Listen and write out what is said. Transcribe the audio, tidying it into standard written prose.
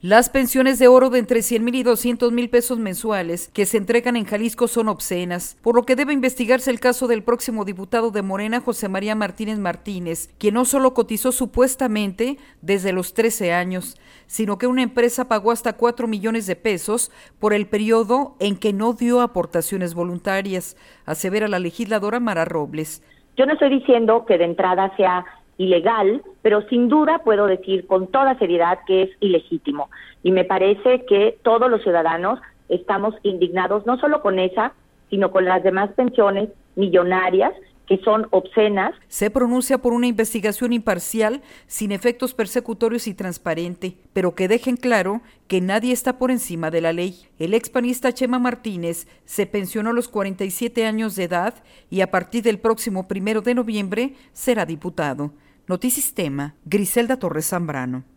Las pensiones de oro de entre 100,000 y 200,000 pesos mensuales que se entregan en Jalisco son obscenas, por lo que debe investigarse el caso del próximo diputado de Morena, José María Martínez Martínez, quien no solo cotizó supuestamente desde los 13 años, sino que una empresa pagó hasta 4 millones de pesos por el periodo en que no dio aportaciones voluntarias, asevera la legisladora Mara Robles. Yo no estoy diciendo que de entrada sea ilegal, pero sin duda puedo decir con toda seriedad que es ilegítimo. Y me parece que todos los ciudadanos estamos indignados no solo con esa, sino con las demás pensiones millonarias que son obscenas. Se pronuncia por una investigación imparcial, sin efectos persecutorios y transparente, pero que dejen claro que nadie está por encima de la ley. El expanista Chema Martínez se pensionó a los 47 años de edad y a partir del próximo 1 de noviembre será diputado. Notisistema, Griselda Torres Zambrano.